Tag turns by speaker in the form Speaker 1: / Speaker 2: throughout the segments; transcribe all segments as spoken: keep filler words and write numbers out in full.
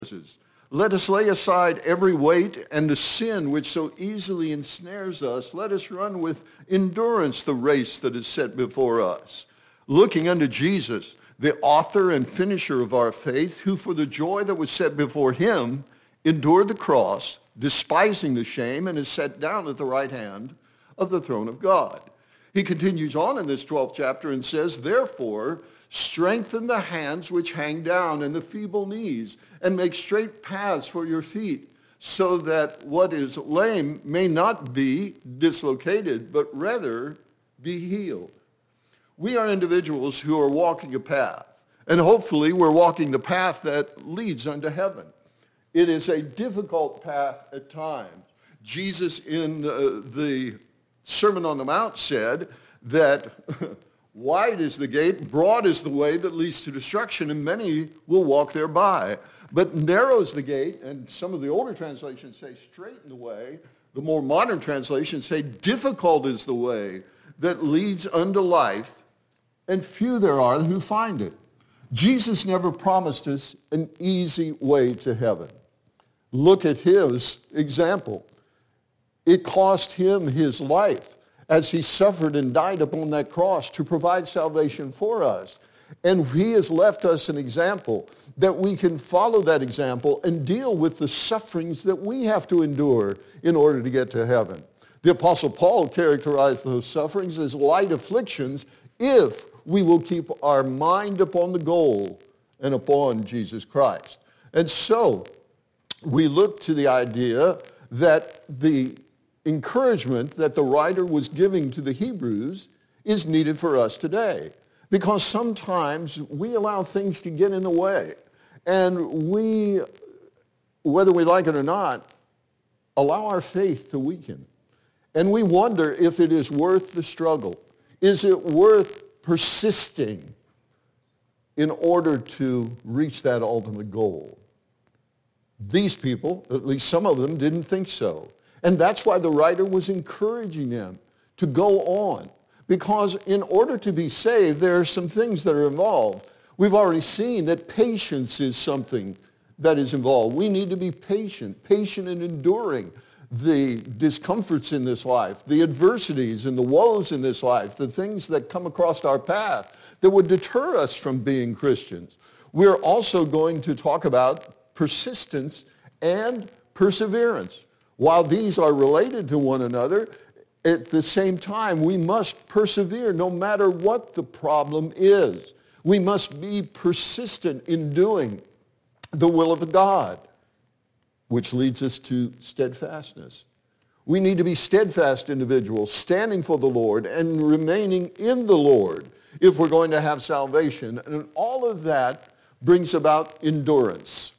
Speaker 1: Let us lay aside every weight and the sin which so easily ensnares us. Let us run with endurance the race that is set before us, looking unto Jesus, the author and finisher of our faith, who for the joy that was set before him endured the cross, despising the shame, and is set down at the right hand of the throne of God. He continues on in this twelfth chapter and says, therefore, strengthen the hands which hang down and the feeble knees, and make straight paths for your feet, so that what is lame may not be dislocated, but rather be healed. We are individuals who are walking a path, and hopefully we're walking the path that leads unto heaven. It is a difficult path at times. Jesus in uh, the Sermon on the Mount said that wide is the gate, broad is the way that leads to destruction, and many will walk thereby. But narrow is the gate, and some of the older translations say straighten the way. The more modern translations say difficult is the way that leads unto life, and few there are who find it. Jesus never promised us an easy way to heaven. Look at his example. It cost him his life as he suffered and died upon that cross to provide salvation for us. And he has left us an example that we can follow that example and deal with the sufferings that we have to endure in order to get to heaven. The Apostle Paul characterized those sufferings as light afflictions if we will keep our mind upon the goal and upon Jesus Christ. And so we look to the idea that the encouragement that the writer was giving to the Hebrews is needed for us today. Because sometimes we allow things to get in the way. And we, whether we like it or not, allow our faith to weaken. And we wonder if it is worth the struggle. Is it worth persisting in order to reach that ultimate goal? These people, at least some of them, didn't think so. And that's why the writer was encouraging them to go on. Because in order to be saved, there are some things that are involved. We've already seen that patience is something that is involved. We need to be patient, patient in enduring the discomforts in this life, the adversities and the woes in this life, the things that come across our path that would deter us from being Christians. We're also going to talk about persistence and perseverance. While these are related to one another, at the same time, we must persevere no matter what the problem is. We must be persistent in doing the will of God, which leads us to steadfastness. We need to be steadfast individuals, standing for the Lord and remaining in the Lord if we're going to have salvation. And all of that brings about endurance.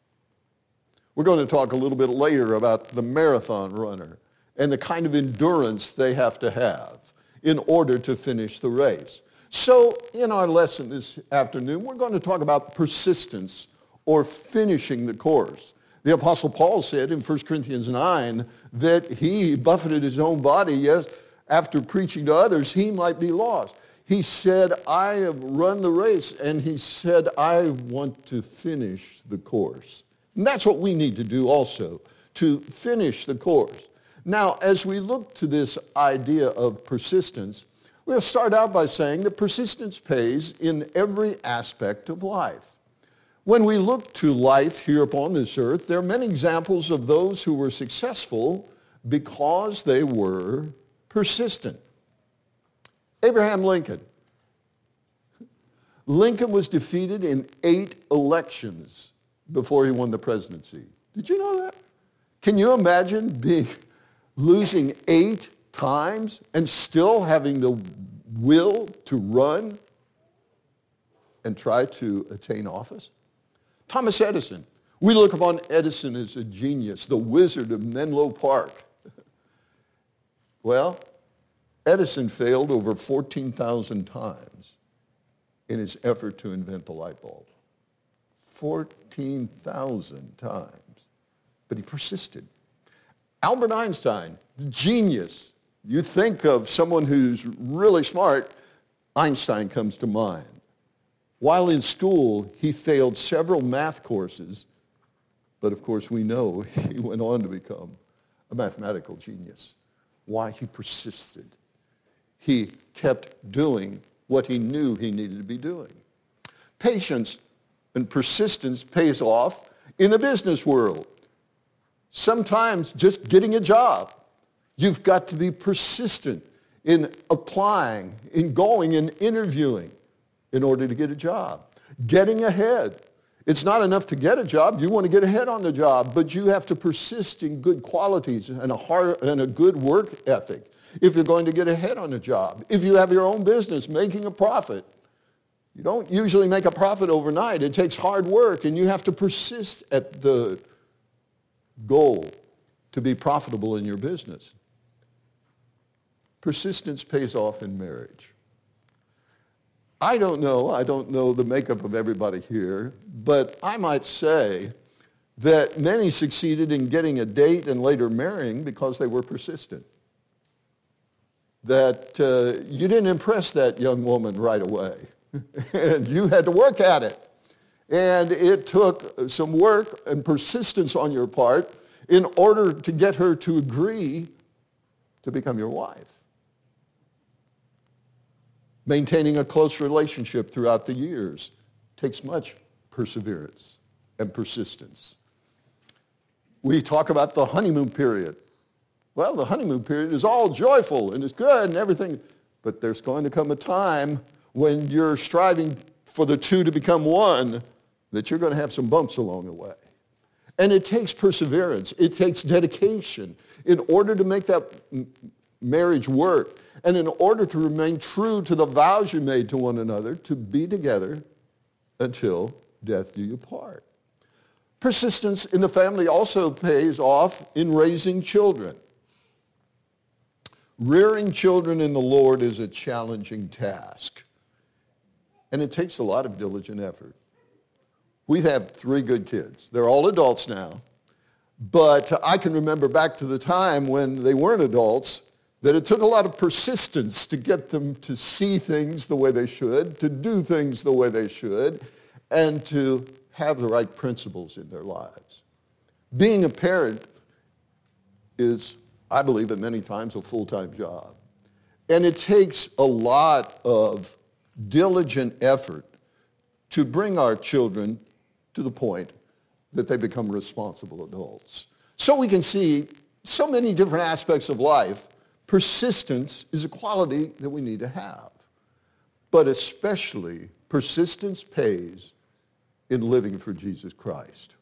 Speaker 1: We're going to talk a little bit later about the marathon runner and the kind of endurance they have to have in order to finish the race. So in our lesson this afternoon, we're going to talk about persistence or finishing the course. The Apostle Paul said in First Corinthians nine that he buffeted his own body, yes, after preaching to others, he might be lost. He said, I have run the race, and he said, I want to finish the course. And that's what we need to do also, to finish the course. Now, as we look to this idea of persistence, we'll start out by saying that persistence pays in every aspect of life. When we look to life here upon this earth, there are many examples of those who were successful because they were persistent. Abraham Lincoln. Lincoln was defeated in eight elections before he won the presidency. Did you know that? Can you imagine being losing eight times and still having the will to run and try to attain office? Thomas Edison. We look upon Edison as a genius, the wizard of Menlo Park. Well, Edison failed over fourteen thousand times in his effort to invent the light bulb. fourteen thousand times. But he persisted. Albert Einstein, the genius. You think of someone who's really smart, Einstein comes to mind. While in school, he failed several math courses But of course, we know he went on to become a mathematical genius. Why? He persisted. He kept doing what he knew he needed to be doing. Patience and persistence pays off in the business world. Sometimes just getting a job. You've got to be persistent in applying, in going and interviewing in order to get a job. Getting ahead. It's not enough to get a job. You want to get ahead on the job, but you have to persist in good qualities and a hard, and a good work ethic if you're going to get ahead on the job. If you have your own business making a profit, you don't usually make a profit overnight. It takes hard work, and you have to persist at the goal to be profitable in your business. Persistence pays off in marriage. I don't know, I don't know the makeup of everybody here, but I might say that many succeeded in getting a date and later marrying because they were persistent. That uh, you didn't impress that young woman right away, and you had to work at it. And it took some work and persistence on your part in order to get her to agree to become your wife. Maintaining a close relationship throughout the years takes much perseverance and persistence. We talk about the honeymoon period. Well, the honeymoon period is all joyful and it's good and everything, but there's going to come a time when you're striving for the two to become one that you're going to have some bumps along the way. And it takes perseverance. It takes dedication in order to make that m- marriage work. And in order to remain true to the vows you made to one another, to be together until death do you part. Persistence in the family also pays off in raising children. Rearing children in the Lord is a challenging task. And it takes a lot of diligent effort. We have three good kids. They're all adults now. But I can remember back to the time when they weren't adults, that it took a lot of persistence to get them to see things the way they should, to do things the way they should, and to have the right principles in their lives. Being a parent is, I believe, at many times a full-time job. And it takes a lot of diligent effort to bring our children to the point that they become responsible adults. So we can see so many different aspects of life. Persistence is a quality that we need to have. But especially, persistence pays in living for Jesus Christ.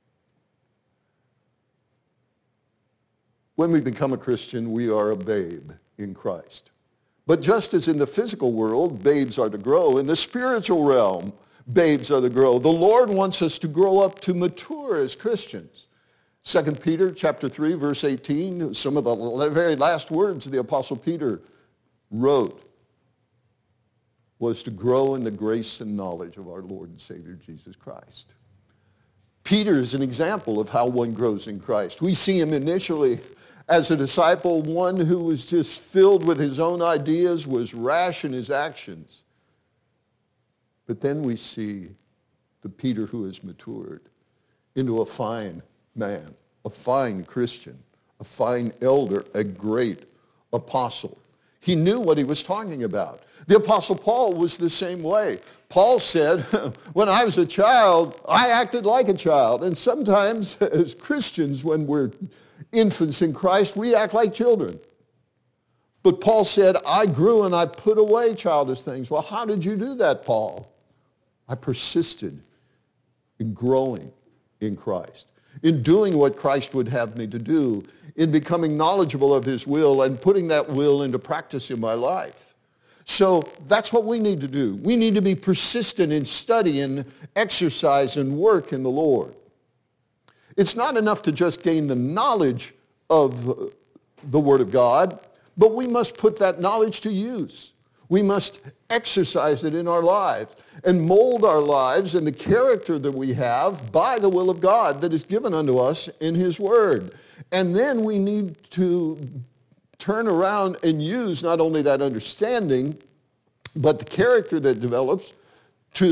Speaker 1: When we become a Christian, we are a babe in Christ. But just as in the physical world, babes are to grow, in the spiritual realm, babes are to grow. The Lord wants us to grow up to mature as Christians. Second Peter chapter three, verse eighteen, some of the very last words the Apostle Peter wrote was to grow in the grace and knowledge of our Lord and Savior Jesus Christ. Peter is an example of how one grows in Christ. We see him initially as a disciple, one who was just filled with his own ideas, was rash in his actions. But then we see the Peter who has matured into a fine man, a fine Christian, a fine elder, a great apostle. He knew what he was talking about. The Apostle Paul was the same way. Paul said, when I was a child, I acted like a child. And sometimes as Christians, when we're infants in Christ, we act like children. But Paul said, I grew and I put away childish things. Well, how did you do that, Paul? I persisted in growing in Christ, in doing what Christ would have me to do, in becoming knowledgeable of his will and putting that will into practice in my life. So that's what we need to do. We need to be persistent in study and exercise and work in the Lord. It's not enough to just gain the knowledge of the Word of God, but we must put that knowledge to use. We must exercise it in our lives and mold our lives and the character that we have by the will of God that is given unto us in his Word. And then we need to turn around and use not only that understanding, but the character that develops to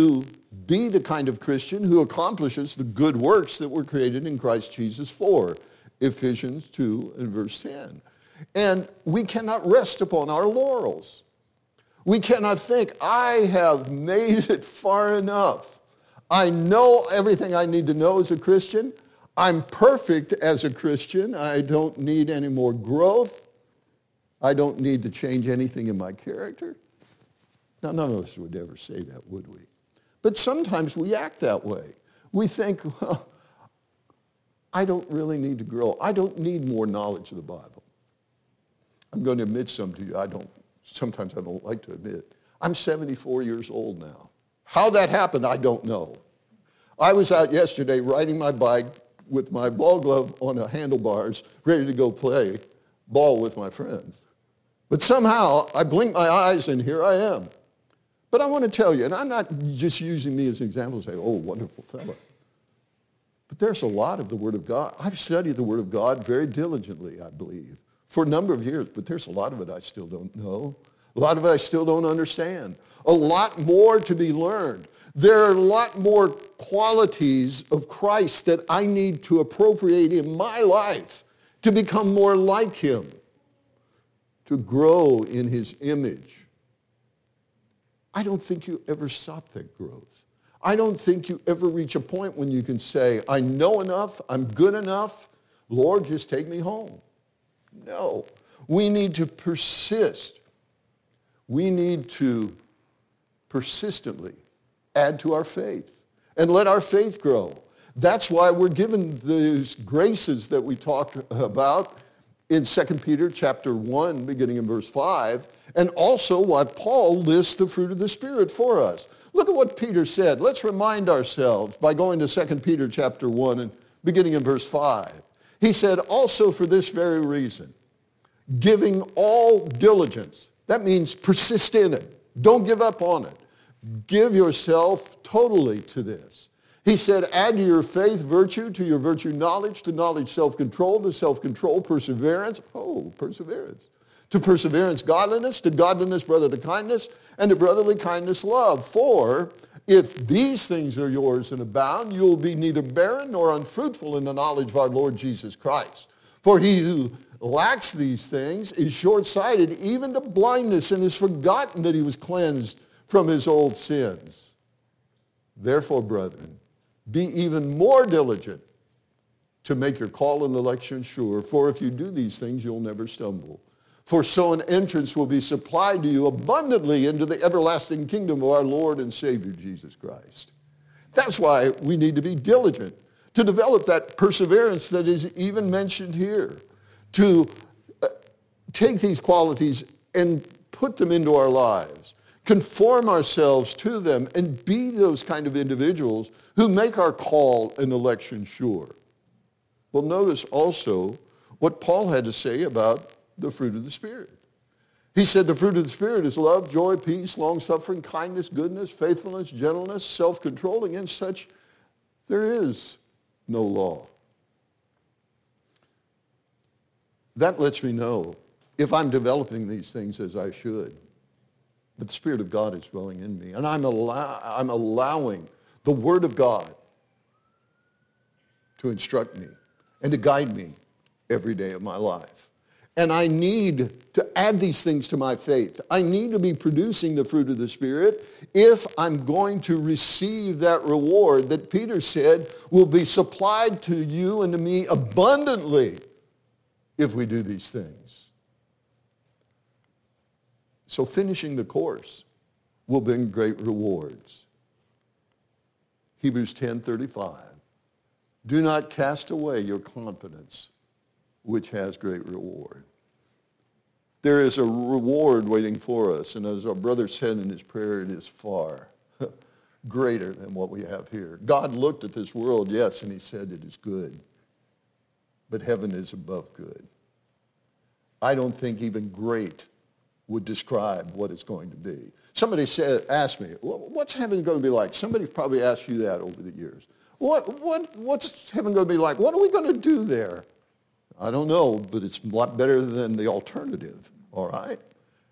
Speaker 1: be the kind of Christian who accomplishes the good works that were created in Christ Jesus for. Ephesians two and verse ten. And we cannot rest upon our laurels. We cannot think, I have made it far enough. I know everything I need to know as a Christian. I'm perfect as a Christian. I don't need any more growth. I don't need to change anything in my character. Now, none of us would ever say that, would we? But sometimes we act that way. We think, well, I don't really need to grow. I don't need more knowledge of the Bible. I'm going to admit some to you. I don't, sometimes I don't like to admit. I'm seventy-four years old now. How that happened, I don't know. I was out yesterday riding my bike with my ball glove on a handlebars, ready to go play ball with my friends. But somehow, I blinked my eyes and here I am. But I want to tell you, and I'm not just using me as an example to say, oh, wonderful fellow. But there's a lot of the Word of God. I've studied the Word of God very diligently, I believe, for a number of years, but there's a lot of it I still don't know. A lot of it I still don't understand. A lot more to be learned. There are a lot more qualities of Christ that I need to appropriate in my life to become more like Him, to grow in His image. I don't think you ever stop that growth. I don't think you ever reach a point when you can say, I know enough, I'm good enough, Lord, just take me home. No. We need to persist. We need to persistently add to our faith and let our faith grow. That's why we're given those graces that we talked about in Second Peter chapter one, beginning in verse five, and also why Paul lists the fruit of the Spirit for us. Look at what Peter said. Let's remind ourselves by going to Second Peter chapter one and beginning in verse five. He said, also for this very reason, giving all diligence. That means persist in it. Don't give up on it. Give yourself totally to this. He said, add to your faith virtue, to your virtue knowledge, to knowledge self-control, to self-control perseverance. Oh, perseverance. To perseverance godliness, to godliness brotherly kindness, and to brotherly kindness love. For if these things are yours and abound, you will be neither barren nor unfruitful in the knowledge of our Lord Jesus Christ. For he who lacks these things is short-sighted even to blindness and has forgotten that he was cleansed from his old sins. Therefore, brethren, be even more diligent to make your call and election sure. For if you do these things, you'll never stumble. For so an entrance will be supplied to you abundantly into the everlasting kingdom of our Lord and Savior Jesus Christ. That's why we need to be diligent to develop that perseverance that is even mentioned here, to uh, take these qualities and put them into our lives, conform ourselves to them, and be those kind of individuals who make our call and election sure. Well, notice also what Paul had to say about the fruit of the Spirit. He said the fruit of the Spirit is love, joy, peace, long-suffering, kindness, goodness, faithfulness, gentleness, self-control. Against such there is no law. That lets me know if I'm developing these things as I should, that the Spirit of God is dwelling in me, and I'm, allow- I'm allowing the Word of God to instruct me and to guide me every day of my life. And I need to add these things to my faith. I need to be producing the fruit of the Spirit if I'm going to receive that reward that Peter said will be supplied to you and to me abundantly if we do these things. So finishing the course will bring great rewards. Hebrews ten thirty-five. Do not cast away your confidence, which has great reward. There is a reward waiting for us, and as our brother said in his prayer, it is far greater than what we have here. God looked at this world, yes, and he said it is good, but heaven is above good. I don't think even great would describe what it's going to be. Somebody said, asked me, what's heaven going to be like? Somebody probably asked you that over the years. What, what, what's heaven going to be like? What are we going to do there? I don't know, but it's a lot better than the alternative, all right?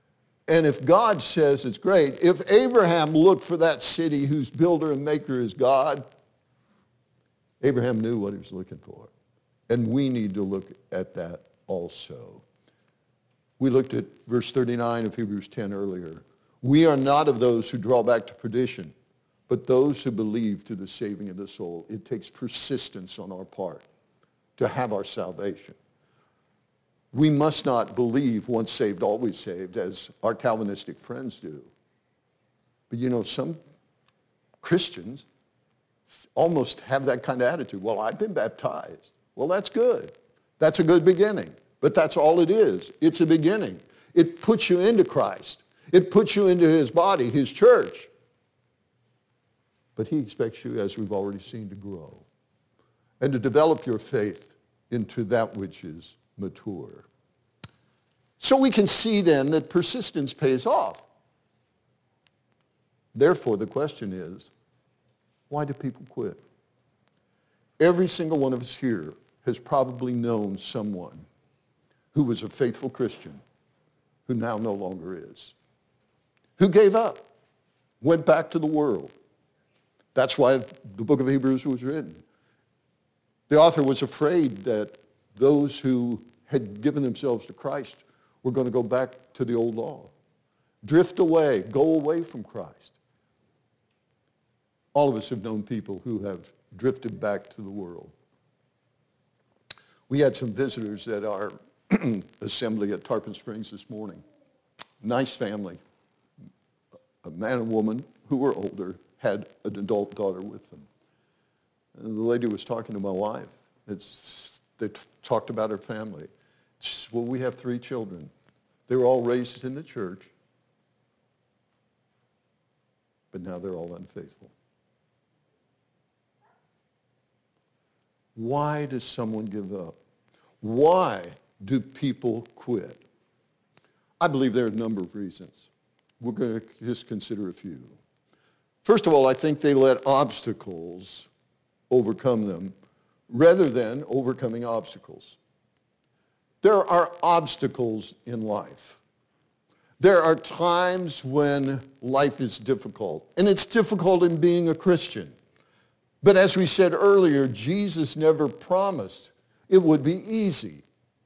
Speaker 1: And if God says it's great, if Abraham looked for that city whose builder and maker is God, Abraham knew what he was looking for. And we need to look at that also. We looked at verse thirty-nine of Hebrews ten earlier. We are not of those who draw back to perdition, but those who believe to the saving of the soul. It takes persistence on our part to have our salvation. We must not believe once saved, always saved, as our Calvinistic friends do. But you know, some Christians almost have that kind of attitude. Well, I've been baptized. Well, that's good. That's a good beginning. But that's all it is. It's a beginning. It puts you into Christ. It puts you into his body, his church. But he expects you, as we've already seen, to grow and to develop your faith into that which is mature. So we can see then that persistence pays off. Therefore, the question is, why do people quit? Every single one of us here has probably known someone who was a faithful Christian who now no longer is, who gave up, went back to the world. That's why the book of Hebrews was written. The author was afraid that those who had given themselves to Christ were going to go back to the old law, drift away, go away from Christ. All of us have known people who have drifted back to the world. We had some visitors at our assembly at Tarpon Springs this morning. Nice family. A man and woman who were older had an adult daughter with them. And the lady was talking to my wife. It's, they t- talked about her family. She said, well, we have three children. They were all raised in the church, but now they're all unfaithful. Why does someone give up? Why do people quit? I believe there are a number of reasons. We're going to just consider a few. First of all, I think they let obstacles overcome them rather than overcoming obstacles. There are obstacles in life. There are times when life is difficult, and it's difficult in being a Christian. But as we said earlier, Jesus never promised it would be easy.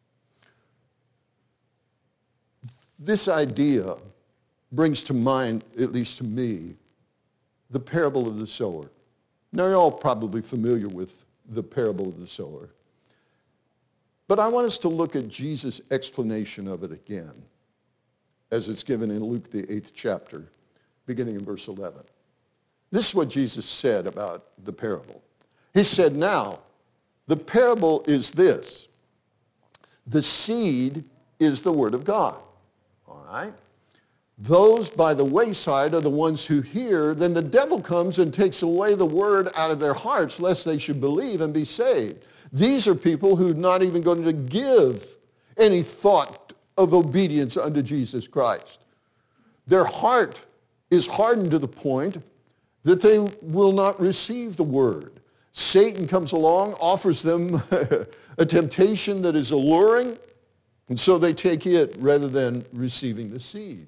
Speaker 1: This idea brings to mind, at least to me, the parable of the sower. Now, you're all probably familiar with the parable of the sower. But I want us to look at Jesus' explanation of it again, as it's given in Luke, the eighth chapter, beginning in verse eleven. This is what Jesus said about the parable. He said, now, the parable is this. The seed is the word of God. All right? Those by the wayside are the ones who hear. Then the devil comes and takes away the word out of their hearts, lest they should believe and be saved. These are people who are not even going to give any thought of obedience unto Jesus Christ. Their heart is hardened to the point that they will not receive the word. Satan comes along, offers them a temptation that is alluring, and so they take it rather than receiving the seed.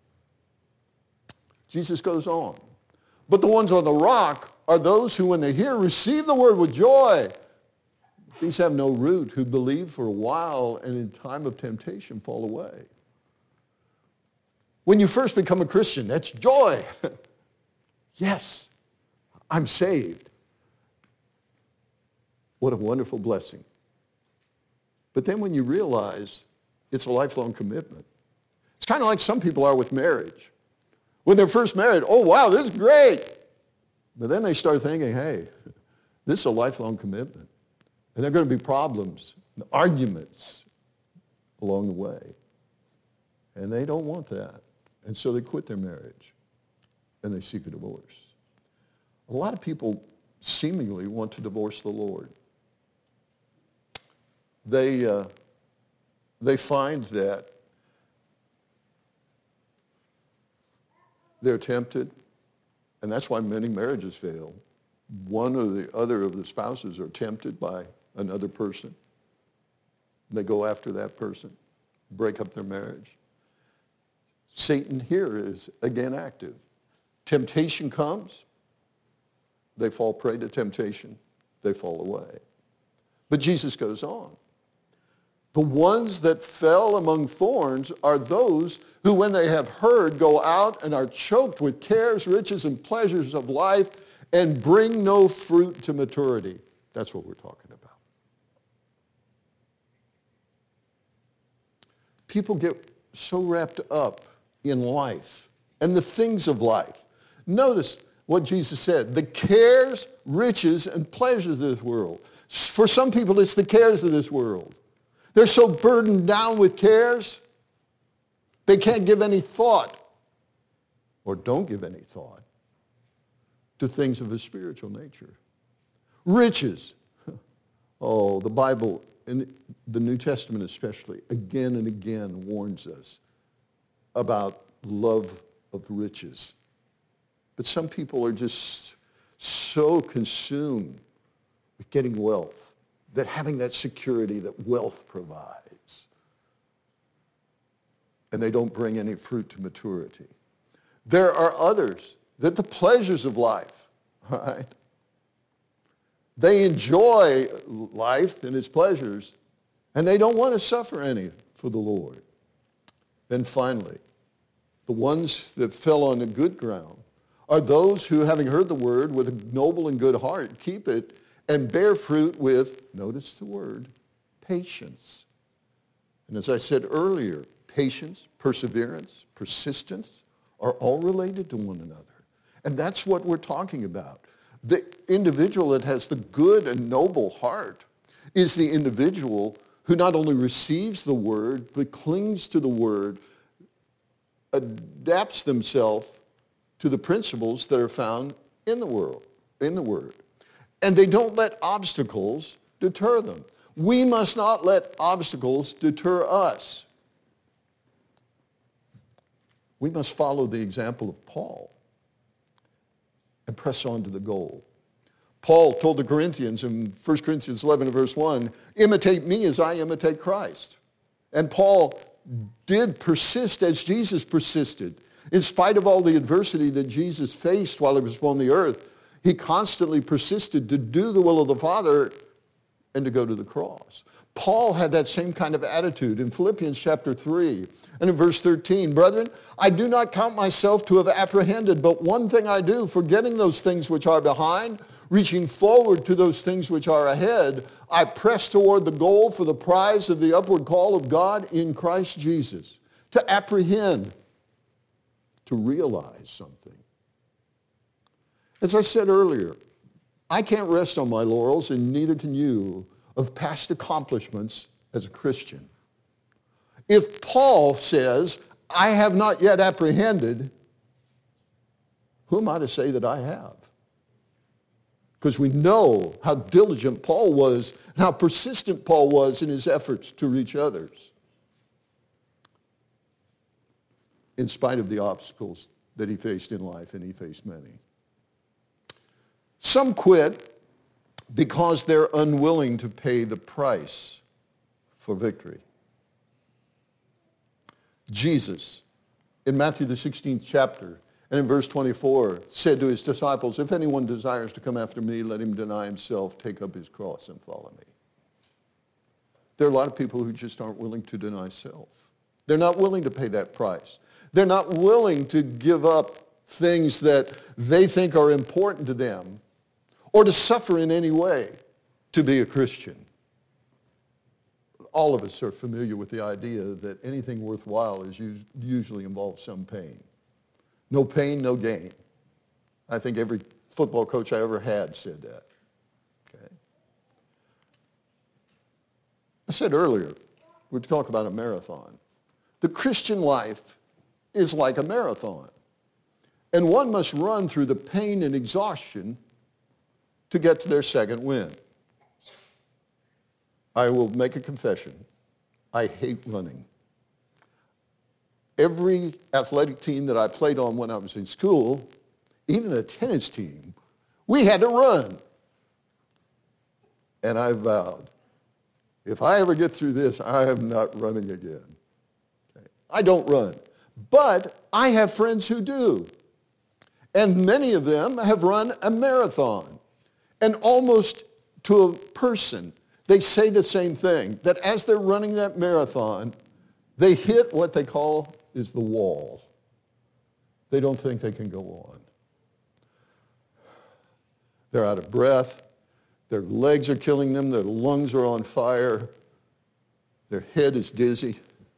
Speaker 1: Jesus goes on. But the ones on the rock are those who, when they hear, receive the word with joy. These have no root, who believe for a while and in time of temptation fall away. When you first become a Christian, that's joy. Yes, I'm saved. What a wonderful blessing. But then when you realize it's a lifelong commitment, it's kind of like some people are with marriage. When they're first married, oh, wow, this is great. But then they start thinking, hey, this is a lifelong commitment. And there are going to be problems, and arguments along the way. And they don't want that. And so they quit their marriage and they seek a divorce. A lot of people seemingly want to divorce the Lord. They, uh, they find that they're tempted, and that's why many marriages fail. One or the other of the spouses are tempted by another person. They go after that person, break up their marriage. Satan here is again active. Temptation comes, they fall prey to temptation, they fall away. But Jesus goes on. The ones that fell among thorns are those who, when they have heard, go out and are choked with cares, riches, and pleasures of life and bring no fruit to maturity. That's what we're talking about. People get so wrapped up in life and the things of life. Notice what Jesus said, the cares, riches, and pleasures of this world. For some people, it's the cares of this world. They're so burdened down with cares, they can't give any thought, or don't give any thought, to things of a spiritual nature. Riches. Oh, the Bible, in the New Testament especially, again and again warns us about love of riches. But some people are just so consumed with getting wealth, that having that security that wealth provides, and they don't bring any fruit to maturity. There are others that the pleasures of life, right? They enjoy life and its pleasures, and they don't want to suffer any for the Lord. Then finally, the ones that fell on the good ground are those who, having heard the word with a noble and good heart, keep it and bear fruit with, notice the word, patience. And as I said earlier, patience, perseverance, persistence are all related to one another. And that's what we're talking about. The individual that has the good and noble heart is the individual who not only receives the word, but clings to the word, adapts themselves to the principles that are found in the world, in the word. And they don't let obstacles deter them. We must not let obstacles deter us. We must follow the example of Paul and press on to the goal. Paul told the Corinthians in First Corinthians eleven verse one, imitate me as I imitate Christ. And Paul did persist as Jesus persisted. In spite of all the adversity that Jesus faced while he was upon the earth, he constantly persisted to do the will of the Father and to go to the cross. Paul had that same kind of attitude in Philippians chapter three and in verse thirteen. Brethren, I do not count myself to have apprehended, but one thing I do, forgetting those things which are behind, reaching forward to those things which are ahead, I press toward the goal for the prize of the upward call of God in Christ Jesus. To apprehend, to realize something. As I said earlier, I can't rest on my laurels, and neither can you, of past accomplishments as a Christian. If Paul says, I have not yet apprehended, who am I to say that I have? Because we know how diligent Paul was and how persistent Paul was in his efforts to reach others, in spite of the obstacles that he faced in life, and he faced many. Some quit because they're unwilling to pay the price for victory. Jesus, in Matthew the sixteenth chapter, and in verse twenty-four, said to his disciples, if anyone desires to come after me, let him deny himself, take up his cross, and follow me. There are a lot of people who just aren't willing to deny self. They're not willing to pay that price. They're not willing to give up things that they think are important to them, or to suffer in any way to be a Christian. All of us are familiar with the idea that anything worthwhile is usually involves some pain. No pain, no gain. I think every football coach I ever had said that. Okay. I said earlier, we're talking about a marathon. The Christian life is like a marathon. And one must run through the pain and exhaustion to get to their second win. I will make a confession. I hate running. Every athletic team that I played on when I was in school, even the tennis team, we had to run. And I vowed, if I ever get through this, I am not running again. Okay. I don't run. but I have friends who do. And many of them have run a marathon. And almost to a person, they say the same thing, that as they're running that marathon, they hit what they call is the wall. They don't think they can go on. They're out of breath. Their legs are killing them. Their lungs are on fire. Their head is dizzy.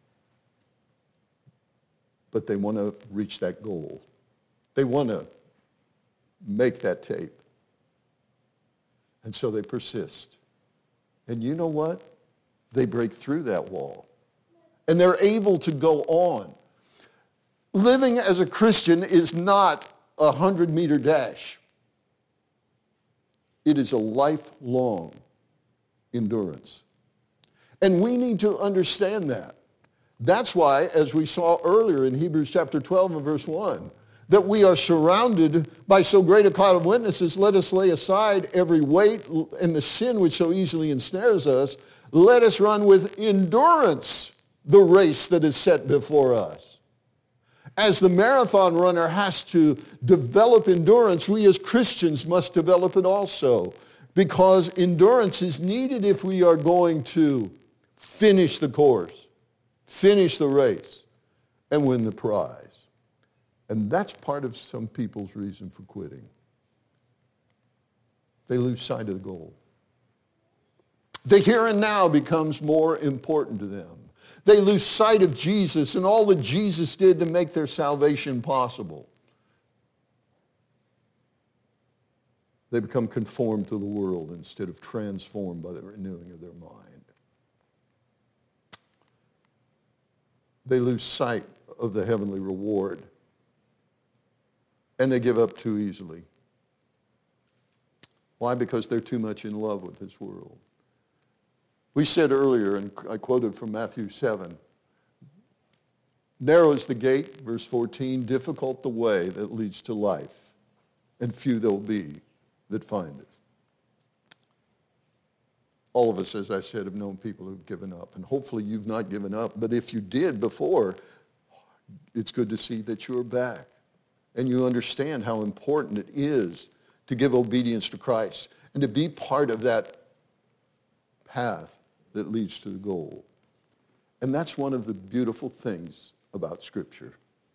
Speaker 1: But they want to reach that goal. They want to make that tape. And so they persist. And you know what? They break through that wall. And they're able to go on. Living as a Christian is not a hundred-meter dash. It is a lifelong endurance. And we need to understand that. That's why, as we saw earlier in Hebrews chapter twelve and verse one, that we are surrounded by so great a cloud of witnesses, let us lay aside every weight and the sin which so easily ensnares us. Let us run with endurance the race that is set before us. As the marathon runner has to develop endurance, we as Christians must develop it also, because endurance is needed if we are going to finish the course, finish the race, and win the prize. And that's part of some people's reason for quitting. They lose sight of the goal. The here and now becomes more important to them. They lose sight of Jesus and all that Jesus did to make their salvation possible. They become conformed to the world instead of transformed by the renewing of their mind. They lose sight of the heavenly reward, and they give up too easily. Why? Because they're too much in love with this world. We said earlier, and I quoted from Matthew seven, narrow is the gate, verse fourteen, difficult the way that leads to life, and few there will be that find it. All of us, as I said, have known people who've given up, and hopefully you've not given up, but if you did before, it's good to see that you're back, and you understand how important it is to give obedience to Christ, and to be part of that path that leads to the goal. And that's one of the beautiful things about Scripture.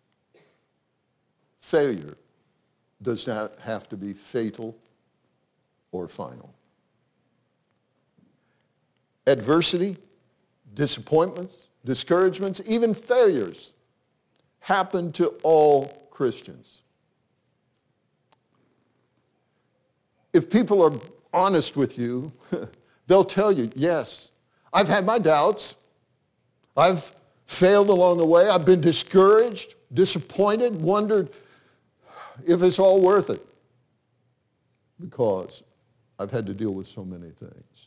Speaker 1: Failure does not have to be fatal or final. Adversity, disappointments, discouragements, even failures happen to all Christians. If people are honest with you, they'll tell you, yes, I've had my doubts. I've failed along the way. I've been discouraged, disappointed, wondered if it's all worth it, because I've had to deal with so many things.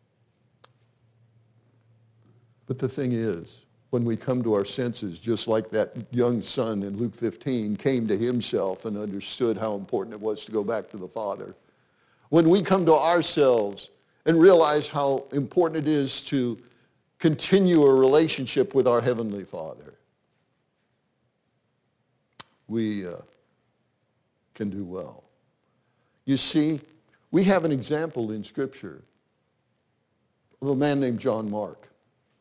Speaker 1: But the thing is, when we come to our senses, just like that young son in Luke fifteen came to himself and understood how important it was to go back to the Father, when we come to ourselves and realize how important it is to continue a relationship with our Heavenly Father, we uh, can do well. You see, we have an example in Scripture of a man named John Mark.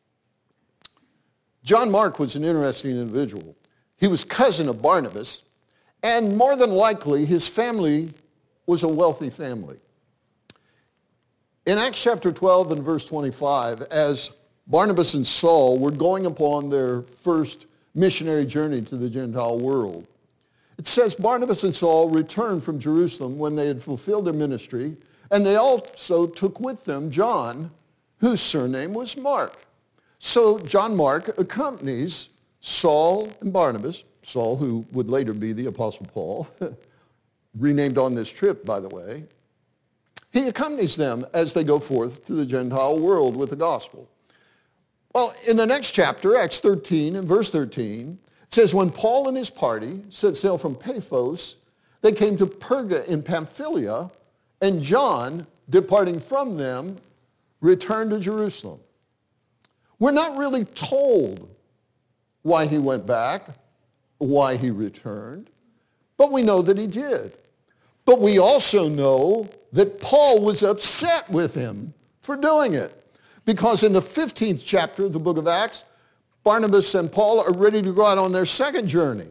Speaker 1: John Mark was an interesting individual. He was cousin of Barnabas, and more than likely his family was a wealthy family. In Acts chapter twelve and verse twenty-five, as Barnabas and Saul were going upon their first missionary journey to the Gentile world, it says Barnabas and Saul returned from Jerusalem when they had fulfilled their ministry, and they also took with them John, whose surname was Mark. So John Mark accompanies Saul and Barnabas, Saul who would later be the Apostle Paul, renamed on this trip, by the way. He accompanies them as they go forth to the Gentile world with the gospel. Well, in the next chapter, Acts thirteen and verse thirteen, it says, when Paul and his party set sail from Paphos, they came to Perga in Pamphylia, and John, departing from them, returned to Jerusalem. We're not really told why he went back why he returned, but we know that he did. But we also know that Paul was upset with him for doing it. Because in the fifteenth chapter of the book of Acts, Barnabas and Paul are ready to go out on their second journey.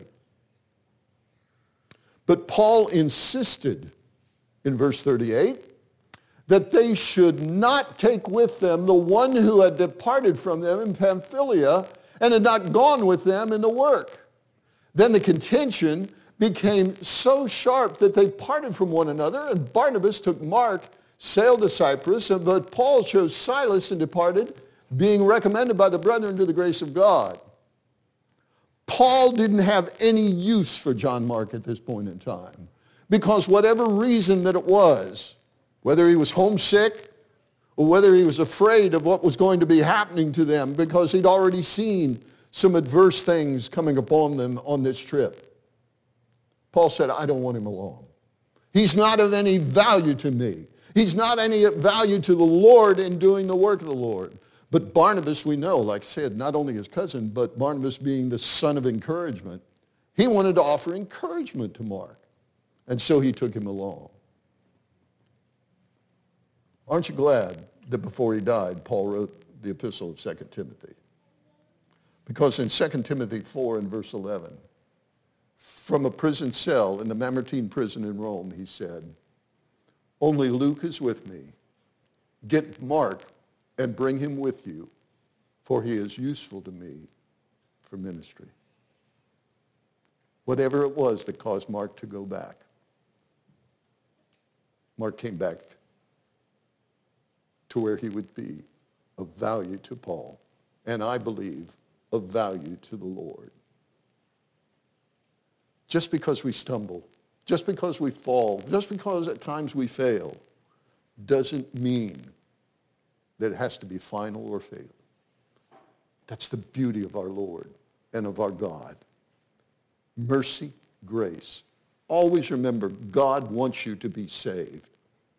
Speaker 1: But Paul insisted in verse thirty-eight that they should not take with them the one who had departed from them in Pamphylia and had not gone with them in the work. Then the contention became so sharp that they parted from one another, and Barnabas took Mark, sailed to Cyprus, but Paul chose Silas and departed, being recommended by the brethren to the grace of God. Paul didn't have any use for John Mark at this point in time, because whatever reason that it was, whether he was homesick or whether he was afraid of what was going to be happening to them because he'd already seen some adverse things coming upon them on this trip, Paul said, I don't want him along. He's not of any value to me. He's not any value to the Lord in doing the work of the Lord. But Barnabas, we know, like I said, not only his cousin, but Barnabas being the son of encouragement, he wanted to offer encouragement to Mark. And so he took him along. Aren't you glad that before he died, Paul wrote the epistle of Second Timothy? Because in Second Timothy four and verse eleven, from a prison cell in the Mamertine prison in Rome, he said, only Luke is with me. Get Mark and bring him with you, for he is useful to me for ministry. Whatever it was that caused Mark to go back, Mark came back to where he would be of value to Paul, and I believe of value to the Lord. Just because we stumble, just because we fall, just because at times we fail, doesn't mean that it has to be final or fatal. That's the beauty of our Lord and of our God. Mercy, grace. Always remember, God wants you to be saved.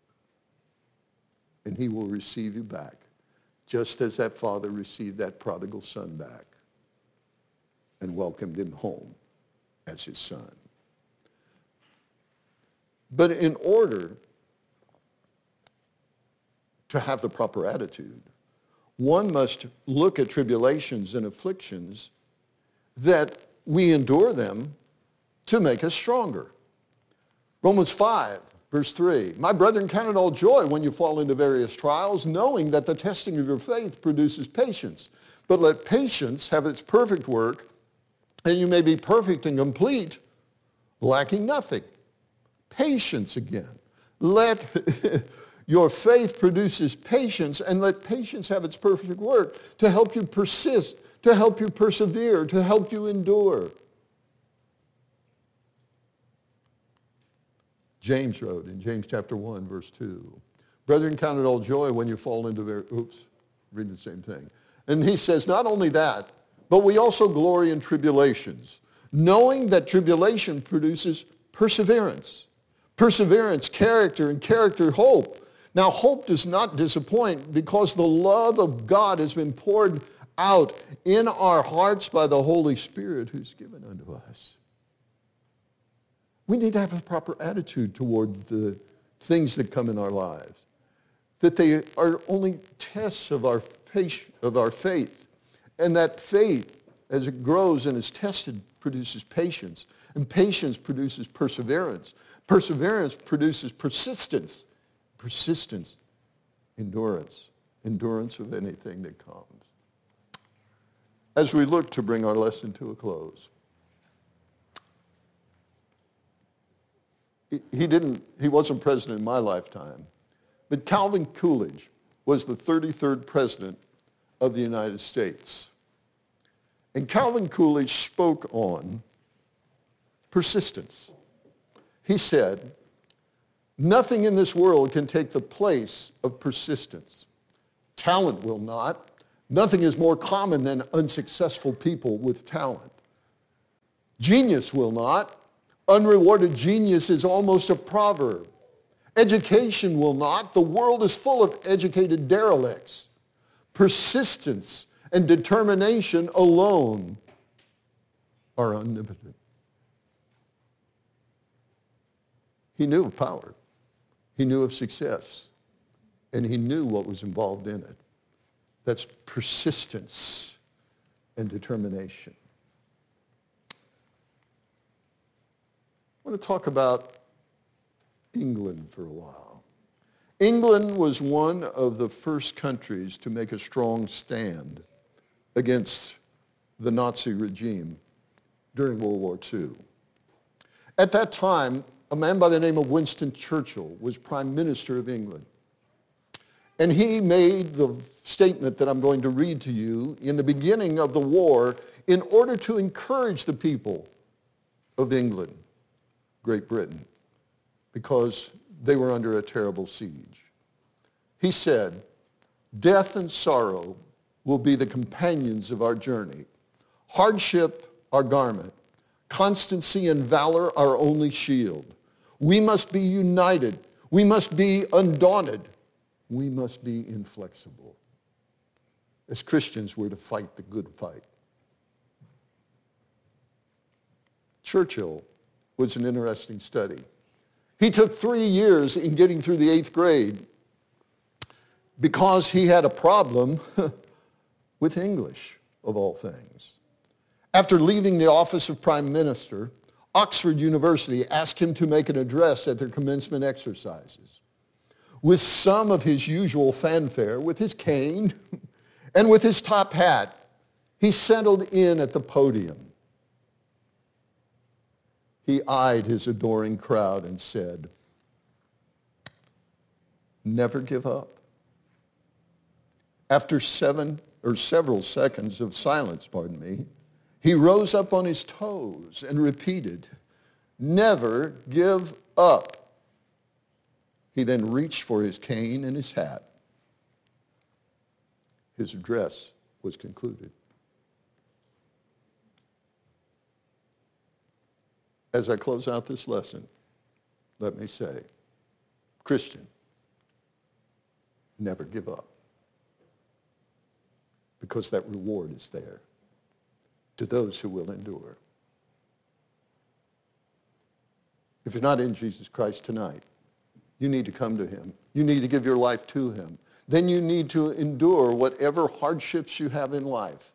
Speaker 1: And he will receive you back, just as that father received that prodigal son back and welcomed him home as his son. But in order to have the proper attitude, one must look at tribulations and afflictions that we endure them to make us stronger. Romans five, verse three, my brethren, count it all joy when you fall into various trials, knowing that the testing of your faith produces patience. But let patience have its perfect work, and you may be perfect and complete, lacking nothing. Patience again. Let your faith produces patience, and let patience have its perfect work to help you persist, to help you persevere, to help you endure. James wrote in James chapter one, verse two, brethren, count it all joy when you fall into, ver- oops, reading the same thing. And he says, not only that, but we also glory in tribulations, knowing that tribulation produces perseverance. Perseverance, character, and character, hope. Now, hope does not disappoint because the love of God has been poured out in our hearts by the Holy Spirit who's given unto us. We need to have a proper attitude toward the things that come in our lives, that they are only tests of our faith, of our faith, and that faith, as it grows and is tested, produces patience, and patience produces perseverance. Perseverance produces persistence. Persistence, endurance. Endurance of anything that comes. As we look to bring our lesson to a close, he didn't, he wasn't president in my lifetime, but Calvin Coolidge was the thirty-third president of the United States. And Calvin Coolidge spoke on persistence. He said, nothing in this world can take the place of persistence. Talent will not. Nothing is more common than unsuccessful people with talent. Genius will not. Unrewarded genius is almost a proverb. Education will not. The world is full of educated derelicts. Persistence and determination alone are omnipotent. He knew of power. He knew of success. And he knew what was involved in it. That's persistence and determination. I want to talk about England for a while. England was one of the first countries to make a strong stand against the Nazi regime during World War Two. At that time, a man by the name of Winston Churchill was Prime Minister of England. And he made the statement that I'm going to read to you in the beginning of the war in order to encourage the people of England, Great Britain, because they were under a terrible siege. He said, "Death and sorrow will be the companions of our journey, hardship our garment, constancy and valor our only shield. We must be united. We must be undaunted. We must be inflexible." As Christians, we're to fight the good fight. Churchill was an interesting study. He took three years in getting through the eighth grade because he had a problem with English, of all things. After leaving the office of Prime Minister, Oxford University asked him to make an address at their commencement exercises. With some of his usual fanfare, with his cane and with his top hat, he settled in at the podium. He eyed his adoring crowd and said, "Never give up." After seven or several seconds of silence, pardon me, he rose up on his toes and repeated, "Never give up." He then reached for his cane and his hat. His address was concluded. As I close out this lesson, let me say, Christian, never give up, because that reward is there to those who will endure. If you're not in Jesus Christ tonight, you need to come to him. You need to give your life to him. Then you need to endure whatever hardships you have in life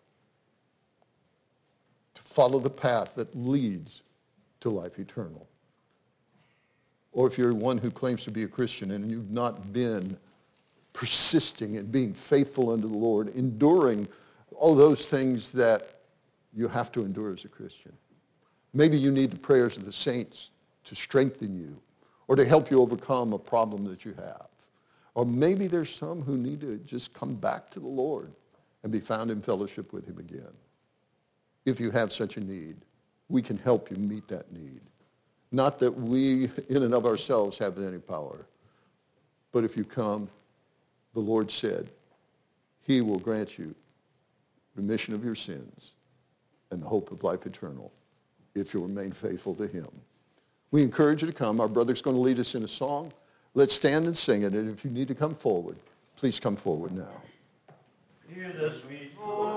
Speaker 1: to follow the path that leads to life eternal. Or if you're one who claims to be a Christian and you've not been persisting in being faithful unto the Lord, enduring all those things that you have to endure as a Christian. Maybe you need the prayers of the saints to strengthen you or to help you overcome a problem that you have. Or maybe there's some who need to just come back to the Lord and be found in fellowship with him again. If you have such a need, we can help you meet that need. Not that we, in and of ourselves, have any power. But if you come, the Lord said, he will grant you remission of your sins and the hope of life eternal if you'll remain faithful to him. We encourage you to come. Our brother's going to lead us in a song. Let's stand and sing it. And if you need to come forward, please come forward now.
Speaker 2: Hear the sweet voice.